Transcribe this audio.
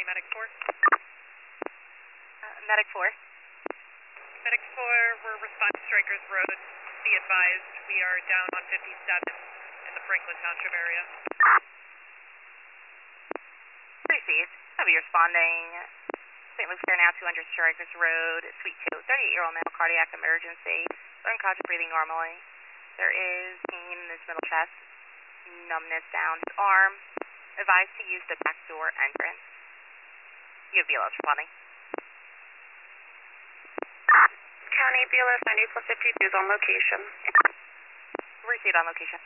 Medic 4. Medic 4. Medic 4, we're responding to Strikers Road. Be advised, we are down on 57 in the Franklin Township area. Received. I'll be responding. St. Luke's Care now, 200 Strikers Road, Suite 2, 38-year-old male, cardiac emergency. Unconscious, breathing normally. There is pain in his middle chest, numbness down his arm. Advised to use the back door entrance. You have BLS responding. County BLS 90 plus 52 is on location. Received on location.